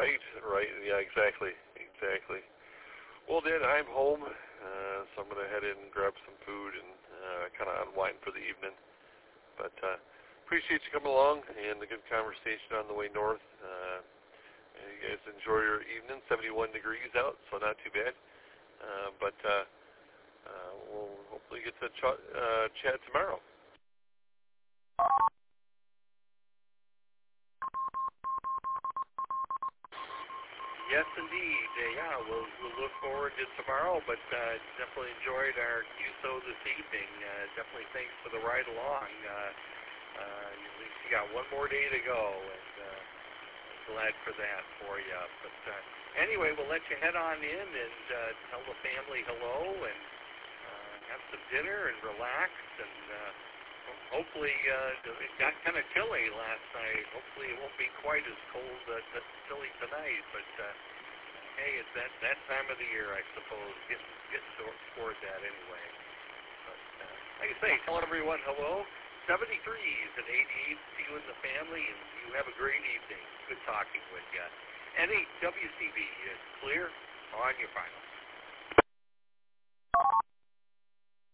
Right. Yeah, exactly. Well, Dan, I'm home, so I'm going to head in and grab some food and kind of unwind for the evening. But appreciate you coming along and the good conversation on the way north. You guys enjoy your evening. 71 degrees out, so not too bad. But we'll hopefully get to chat tomorrow. Yes, indeed. Yeah, we'll look forward to tomorrow, but definitely enjoyed our QSO this evening. Definitely thanks for the ride along. At least you got one more day to go, and glad for that for you. But anyway, we'll let you head on in and tell the family hello and have some dinner and relax. And hopefully, it got kind of chilly last night. Hopefully, it won't be quite as cold, chilly tonight. But hey, it's that time of the year, I suppose. Get toward that anyway. But like I say, tell everyone hello. 73s and 88s to you and the family, and you have a great evening. Good talking with you. NHWCB is clear on your final.